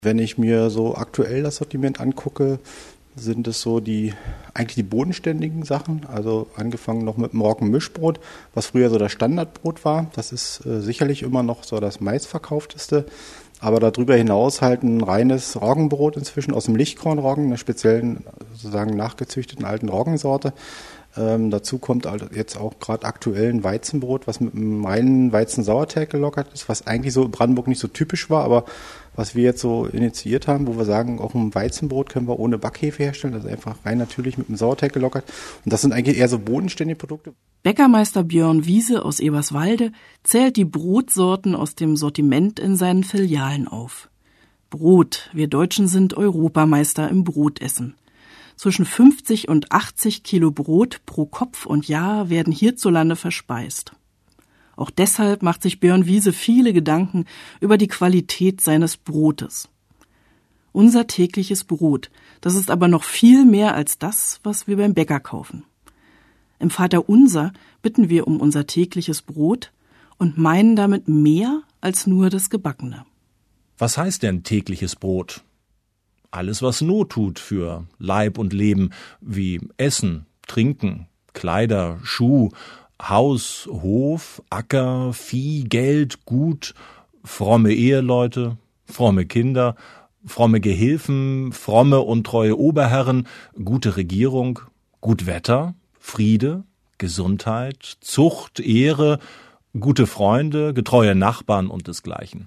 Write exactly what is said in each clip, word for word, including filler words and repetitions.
Wenn ich mir so aktuell das Sortiment angucke, sind es so die eigentlich die bodenständigen Sachen, also angefangen noch mit dem Roggenmischbrot, was früher so das Standardbrot war. Das ist äh, sicherlich immer noch so das meistverkaufteste, aber darüber hinaus halt ein reines Roggenbrot inzwischen aus dem Lichtkornroggen, einer speziellen sozusagen nachgezüchteten alten Roggensorte. Ähm, dazu kommt halt jetzt auch gerade aktuell ein Weizenbrot, was mit einem reinen Weizensauerteig gelockert ist, was eigentlich so in Brandenburg nicht so typisch war, aber was wir jetzt so initiiert haben, wo wir sagen, auch ein Weizenbrot können wir ohne Backhefe herstellen, das ist einfach rein natürlich mit einem Sauerteig gelockert. Und das sind eigentlich eher so bodenständige Produkte. Bäckermeister Björn Wiese aus Eberswalde zählt die Brotsorten aus dem Sortiment in seinen Filialen auf. Brot, wir Deutschen sind Europameister im Brotessen. Zwischen fünfzig und achtzig Kilo Brot pro Kopf und Jahr werden hierzulande verspeist. Auch deshalb macht sich Björn Wiese viele Gedanken über die Qualität seines Brotes. Unser tägliches Brot, das ist aber noch viel mehr als das, was wir beim Bäcker kaufen. Im Vaterunser bitten wir um unser tägliches Brot und meinen damit mehr als nur das Gebackene. Was heißt denn tägliches Brot? Alles, was Not tut für Leib und Leben, wie Essen, Trinken, Kleider, Schuh, Haus, Hof, Acker, Vieh, Geld, Gut, fromme Eheleute, fromme Kinder, fromme Gehilfen, fromme und treue Oberherren, gute Regierung, gut Wetter, Friede, Gesundheit, Zucht, Ehre, gute Freunde, getreue Nachbarn und desgleichen.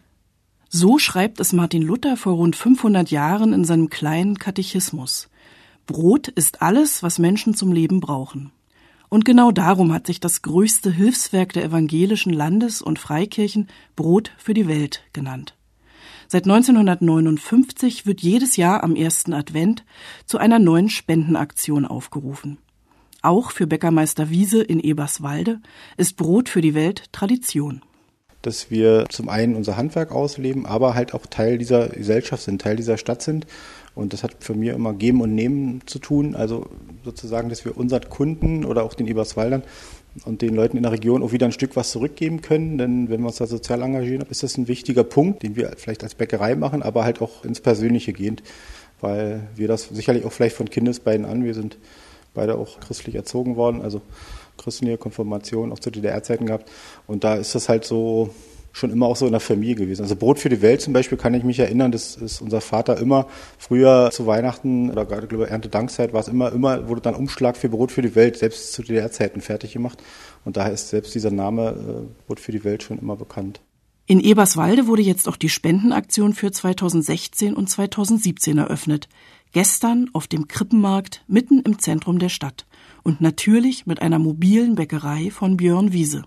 So schreibt es Martin Luther vor rund fünfhundert Jahren in seinem kleinen Katechismus. Brot ist alles, was Menschen zum Leben brauchen. Und genau darum hat sich das größte Hilfswerk der evangelischen Landes- und Freikirchen Brot für die Welt genannt. Seit neunzehnhundertneunundfünfzig wird jedes Jahr am ersten Advent zu einer neuen Spendenaktion aufgerufen. Auch für Bäckermeister Wiese in Eberswalde ist Brot für die Welt Tradition. Dass wir zum einen unser Handwerk ausleben, aber halt auch Teil dieser Gesellschaft sind, Teil dieser Stadt sind. Und das hat für mich immer Geben und Nehmen zu tun. Also sozusagen, dass wir unseren Kunden oder auch den Eberswaldern und den Leuten in der Region auch wieder ein Stück was zurückgeben können. Denn wenn wir uns da sozial engagieren, ist das ein wichtiger Punkt, den wir vielleicht als Bäckerei machen, aber halt auch ins Persönliche gehend. Weil wir das sicherlich auch vielleicht von Kindesbeinen an, wir sind beide auch christlich erzogen worden, also christliche Konfirmation auch zu D D R-Zeiten gehabt. Und da ist das halt so schon immer auch so in der Familie gewesen. Also Brot für die Welt zum Beispiel kann ich mich erinnern, das ist unser Vater immer früher zu Weihnachten oder gerade glaube ich Erntedankzeit war es immer, immer wurde dann Umschlag für Brot für die Welt, selbst zu D D R-Zeiten fertig gemacht. Und daher ist selbst dieser Name äh, Brot für die Welt schon immer bekannt. In Eberswalde wurde jetzt auch die Spendenaktion für zweitausendsechzehn und zweitausendsiebzehn eröffnet. Gestern auf dem Krippenmarkt mitten im Zentrum der Stadt. Und natürlich mit einer mobilen Bäckerei von Björn Wiese.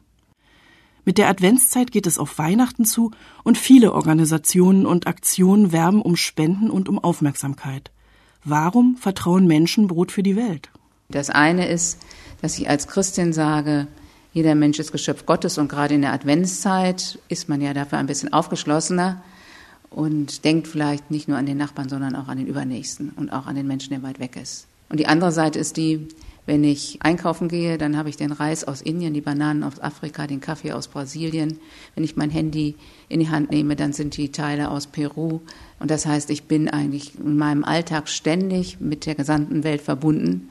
Mit der Adventszeit geht es auf Weihnachten zu und viele Organisationen und Aktionen werben um Spenden und um Aufmerksamkeit. Warum vertrauen Menschen Brot für die Welt? Das eine ist, dass ich als Christin sage, jeder Mensch ist Geschöpf Gottes und gerade in der Adventszeit ist man ja dafür ein bisschen aufgeschlossener und denkt vielleicht nicht nur an den Nachbarn, sondern auch an den Übernächsten und auch an den Menschen, der weit weg ist. Und die andere Seite ist die, wenn ich einkaufen gehe, dann habe ich den Reis aus Indien, die Bananen aus Afrika, den Kaffee aus Brasilien. Wenn ich mein Handy in die Hand nehme, dann sind die Teile aus Peru. Und das heißt, ich bin eigentlich in meinem Alltag ständig mit der gesamten Welt verbunden.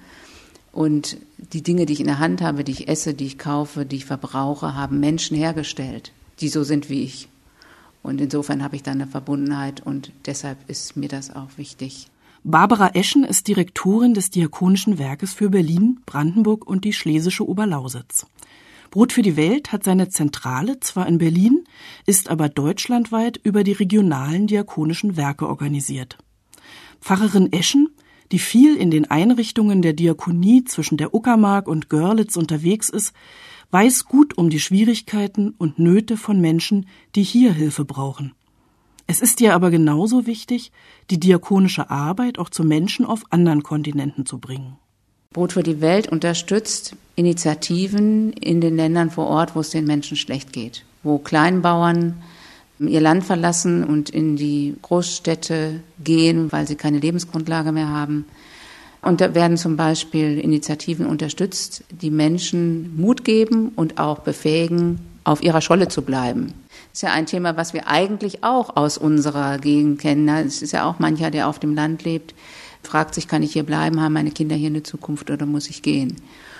Und die Dinge, die ich in der Hand habe, die ich esse, die ich kaufe, die ich verbrauche, haben Menschen hergestellt, die so sind wie ich. Und insofern habe ich da eine Verbundenheit und deshalb ist mir das auch wichtig. Barbara Eschen ist Direktorin des Diakonischen Werkes für Berlin, Brandenburg und die Schlesische Oberlausitz. Brot für die Welt hat seine Zentrale zwar in Berlin, ist aber deutschlandweit über die regionalen diakonischen Werke organisiert. Pfarrerin Eschen, die viel in den Einrichtungen der Diakonie zwischen der Uckermark und Görlitz unterwegs ist, weiß gut um die Schwierigkeiten und Nöte von Menschen, die hier Hilfe brauchen. Es ist ihr aber genauso wichtig, die diakonische Arbeit auch zu Menschen auf anderen Kontinenten zu bringen. Brot für die Welt unterstützt Initiativen in den Ländern vor Ort, wo es den Menschen schlecht geht, wo Kleinbauern ihr Land verlassen und in die Großstädte gehen, weil sie keine Lebensgrundlage mehr haben. Und da werden zum Beispiel Initiativen unterstützt, die Menschen Mut geben und auch befähigen, auf ihrer Scholle zu bleiben. Das ist ja ein Thema, was wir eigentlich auch aus unserer Gegend kennen. Es ist ja auch mancher, der auf dem Land lebt, fragt sich, kann ich hier bleiben, haben meine Kinder hier eine Zukunft oder muss ich gehen?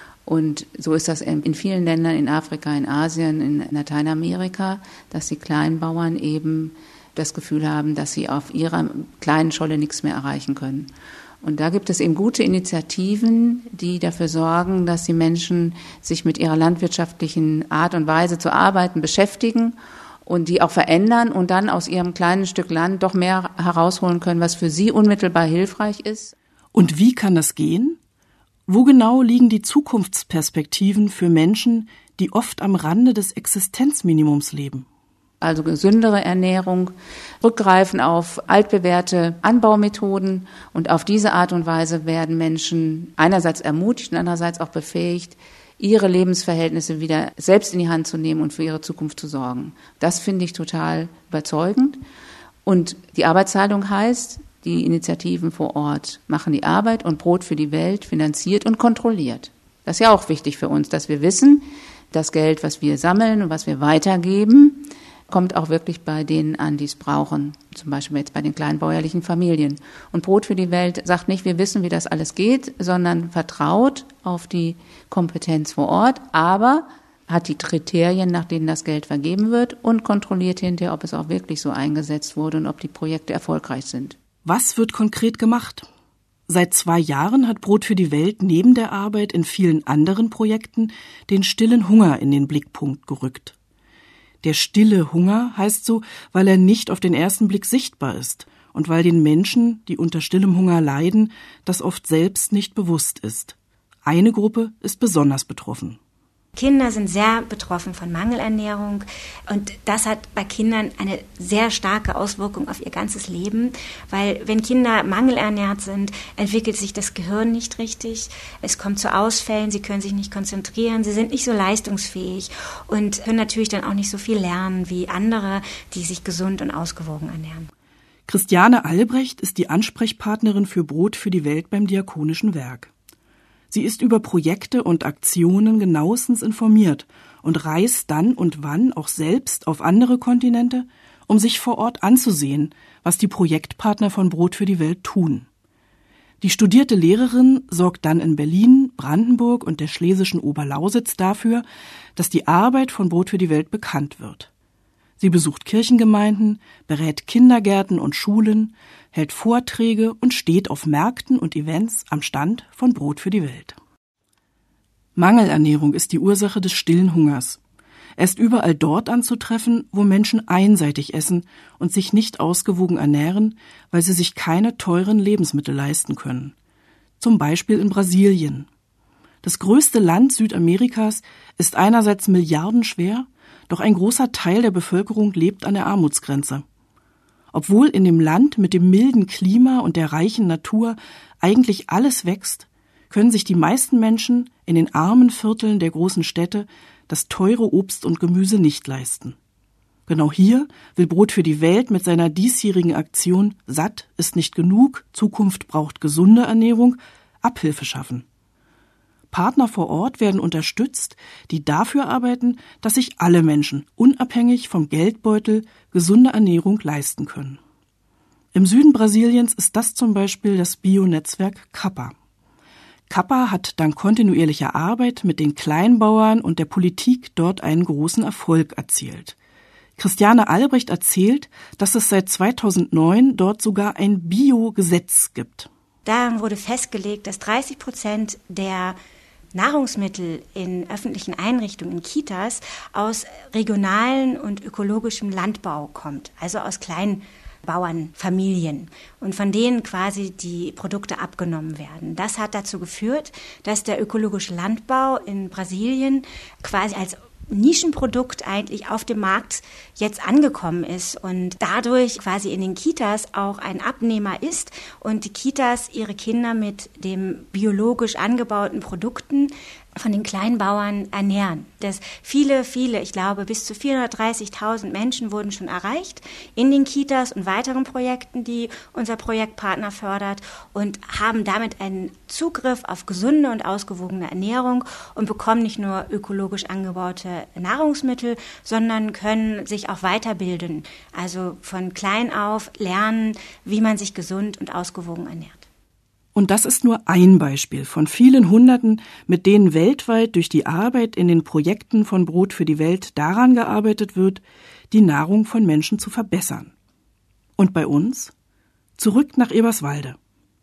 Und so ist das in vielen Ländern, in Afrika, in Asien, in Lateinamerika, dass die Kleinbauern eben das Gefühl haben, dass sie auf ihrer kleinen Scholle nichts mehr erreichen können. Und da gibt es eben gute Initiativen, die dafür sorgen, dass die Menschen sich mit ihrer landwirtschaftlichen Art und Weise zu arbeiten beschäftigen und die auch verändern und dann aus ihrem kleinen Stück Land doch mehr herausholen können, was für sie unmittelbar hilfreich ist. Und wie kann das gehen? Wo genau liegen die Zukunftsperspektiven für Menschen, die oft am Rande des Existenzminimums leben? Also gesündere Ernährung, rückgreifen auf altbewährte Anbaumethoden und auf diese Art und Weise werden Menschen einerseits ermutigt und andererseits auch befähigt, ihre Lebensverhältnisse wieder selbst in die Hand zu nehmen und für ihre Zukunft zu sorgen. Das finde ich total überzeugend. Und die Arbeitsteilung heißt, die Initiativen vor Ort machen die Arbeit und Brot für die Welt finanziert und kontrolliert. Das ist ja auch wichtig für uns, dass wir wissen, das Geld, was wir sammeln und was wir weitergeben, kommt auch wirklich bei denen an, die es brauchen, zum Beispiel jetzt bei den kleinbäuerlichen Familien. Und Brot für die Welt sagt nicht, wir wissen, wie das alles geht, sondern vertraut auf die Kompetenz vor Ort, aber hat die Kriterien, nach denen das Geld vergeben wird und kontrolliert hinterher, ob es auch wirklich so eingesetzt wurde und ob die Projekte erfolgreich sind. Was wird konkret gemacht? Seit zwei Jahren hat Brot für die Welt neben der Arbeit in vielen anderen Projekten den stillen Hunger in den Blickpunkt gerückt. Der stille Hunger heißt so, weil er nicht auf den ersten Blick sichtbar ist und weil den Menschen, die unter stillem Hunger leiden, das oft selbst nicht bewusst ist. Eine Gruppe ist besonders betroffen. Kinder sind sehr betroffen von Mangelernährung und das hat bei Kindern eine sehr starke Auswirkung auf ihr ganzes Leben, weil wenn Kinder mangelernährt sind, entwickelt sich das Gehirn nicht richtig, es kommt zu Ausfällen, sie können sich nicht konzentrieren, sie sind nicht so leistungsfähig und können natürlich dann auch nicht so viel lernen wie andere, die sich gesund und ausgewogen ernähren. Christiane Albrecht ist die Ansprechpartnerin für Brot für die Welt beim Diakonischen Werk. Sie ist über Projekte und Aktionen genauestens informiert und reist dann und wann auch selbst auf andere Kontinente, um sich vor Ort anzusehen, was die Projektpartner von Brot für die Welt tun. Die studierte Lehrerin sorgt dann in Berlin, Brandenburg und der schlesischen Oberlausitz dafür, dass die Arbeit von Brot für die Welt bekannt wird. Sie besucht Kirchengemeinden, berät Kindergärten und Schulen, hält Vorträge und steht auf Märkten und Events am Stand von Brot für die Welt. Mangelernährung ist die Ursache des stillen Hungers. Er ist überall dort anzutreffen, wo Menschen einseitig essen und sich nicht ausgewogen ernähren, weil sie sich keine teuren Lebensmittel leisten können. Zum Beispiel in Brasilien. Das größte Land Südamerikas ist einerseits milliardenschwer, doch ein großer Teil der Bevölkerung lebt an der Armutsgrenze. Obwohl in dem Land mit dem milden Klima und der reichen Natur eigentlich alles wächst, können sich die meisten Menschen in den armen Vierteln der großen Städte das teure Obst und Gemüse nicht leisten. Genau hier will Brot für die Welt mit seiner diesjährigen Aktion Satt ist nicht genug, Zukunft braucht gesunde Ernährung Abhilfe schaffen. Partner vor Ort werden unterstützt, die dafür arbeiten, dass sich alle Menschen, unabhängig vom Geldbeutel, gesunde Ernährung leisten können. Im Süden Brasiliens ist das zum Beispiel das Bio-Netzwerk Kappa. Kappa hat dank kontinuierlicher Arbeit mit den Kleinbauern und der Politik dort einen großen Erfolg erzielt. Christiane Albrecht erzählt, dass es seit zweitausendneun dort sogar ein Bio-Gesetz gibt. Darin wurde festgelegt, dass dreißig Prozent der Nahrungsmittel in öffentlichen Einrichtungen, in Kitas, aus regionalen und ökologischem Landbau kommt, also aus Kleinbauernfamilien und von denen quasi die Produkte abgenommen werden. Das hat dazu geführt, dass der ökologische Landbau in Brasilien quasi als Nischenprodukt eigentlich auf dem Markt jetzt angekommen ist und dadurch quasi in den Kitas auch ein Abnehmer ist und die Kitas ihre Kinder mit dem biologisch angebauten Produkten von den Kleinbauern ernähren. Das viele, viele, ich glaube bis zu vierhundertdreißigtausend Menschen wurden schon erreicht in den Kitas und weiteren Projekten, die unser Projektpartner fördert und haben damit einen Zugriff auf gesunde und ausgewogene Ernährung und bekommen nicht nur ökologisch angebaute unverarbeitete Nahrungsmittel, sondern können sich auch weiterbilden. Also von klein auf lernen, wie man sich gesund und ausgewogen ernährt. Und das ist nur ein Beispiel von vielen Hunderten, mit denen weltweit durch die Arbeit in den Projekten von Brot für die Welt daran gearbeitet wird, die Nahrung von Menschen zu verbessern. Und bei uns? Zurück nach Eberswalde.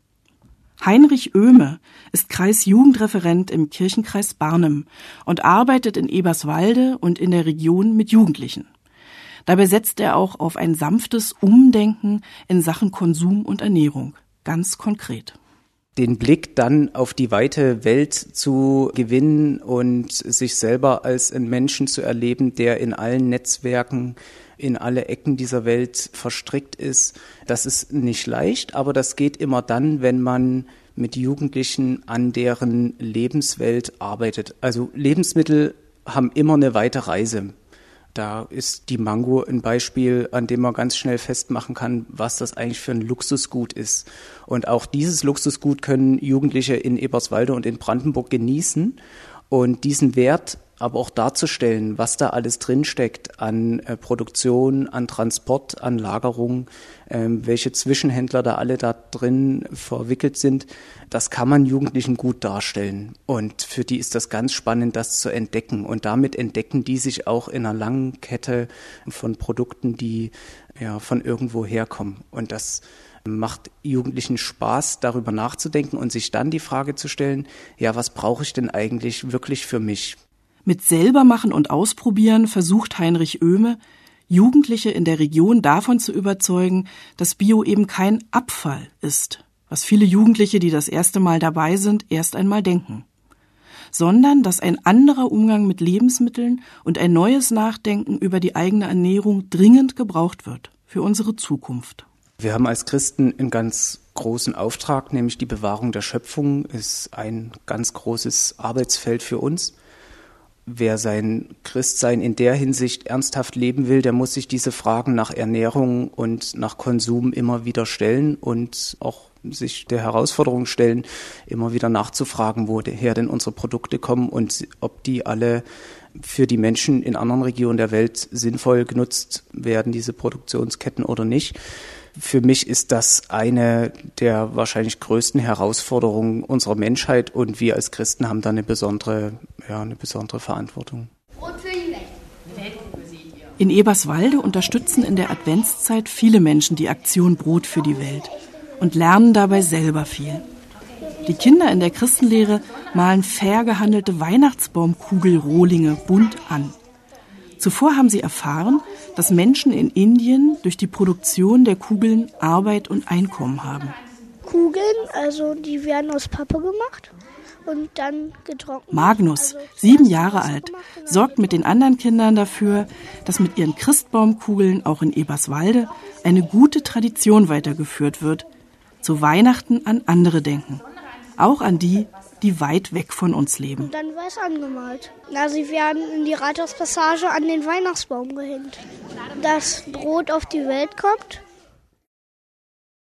Heinrich Oehme ist Kreisjugendreferent im Kirchenkreis Barnim und arbeitet in Eberswalde und in der Region mit Jugendlichen. Dabei setzt er auch auf ein sanftes Umdenken in Sachen Konsum und Ernährung, ganz konkret. Den Blick dann auf die weite Welt zu gewinnen und sich selber als einen Menschen zu erleben, der in allen Netzwerken, in alle Ecken dieser Welt verstrickt ist. Das ist nicht leicht, aber das geht immer dann, wenn man mit Jugendlichen an deren Lebenswelt arbeitet. Also Lebensmittel haben immer eine weite Reise. Da ist die Mango ein Beispiel, an dem man ganz schnell festmachen kann, was das eigentlich für ein Luxusgut ist. Und auch dieses Luxusgut können Jugendliche in Eberswalde und in Brandenburg genießen. Und diesen Wert aber auch darzustellen, was da alles drinsteckt an äh, Produktion, an Transport, an Lagerung, äh, welche Zwischenhändler da alle da drin verwickelt sind, das kann man Jugendlichen gut darstellen. Und für die ist das ganz spannend, das zu entdecken. Und damit entdecken die sich auch in einer langen Kette von Produkten, die ja von irgendwo herkommen. Und das macht Jugendlichen Spaß, darüber nachzudenken und sich dann die Frage zu stellen, ja, was brauche ich denn eigentlich wirklich für mich? Mit Selbermachen und Ausprobieren versucht Heinrich Oehme, Jugendliche in der Region davon zu überzeugen, dass Bio eben kein Abfall ist, was viele Jugendliche, die das erste Mal dabei sind, erst einmal denken, sondern dass ein anderer Umgang mit Lebensmitteln und ein neues Nachdenken über die eigene Ernährung dringend gebraucht wird für unsere Zukunft. Wir haben als Christen einen ganz großen Auftrag, nämlich die Bewahrung der Schöpfung ist ein ganz großes Arbeitsfeld für uns. Wer sein Christsein in der Hinsicht ernsthaft leben will, der muss sich diese Fragen nach Ernährung und nach Konsum immer wieder stellen und auch sich der Herausforderung stellen, immer wieder nachzufragen, woher denn unsere Produkte kommen und ob die alle für die Menschen in anderen Regionen der Welt sinnvoll genutzt werden, diese Produktionsketten oder nicht. Für mich ist das eine der wahrscheinlich größten Herausforderungen unserer Menschheit und wir als Christen haben da eine besondere, ja, eine besondere Verantwortung. In Eberswalde unterstützen in der Adventszeit viele Menschen die Aktion Brot für die Welt und lernen dabei selber viel. Die Kinder in der Christenlehre malen fair gehandelte Weihnachtsbaumkugelrohlinge bunt an. Zuvor haben sie erfahren, dass Menschen in Indien durch die Produktion der Kugeln Arbeit und Einkommen haben. Kugeln, also die werden aus Pappe gemacht und dann getrocknet. Magnus, sieben Jahre alt, sorgt mit den anderen Kindern dafür, dass mit ihren Christbaumkugeln auch in Eberswalde eine gute Tradition weitergeführt wird. Zu Weihnachten an andere denken. Auch an die, die weit weg von uns leben. Und dann weiß angemalt. Na, sie werden in die Rathauspassage an den Weihnachtsbaum gehängt. Das Brot auf die Welt kommt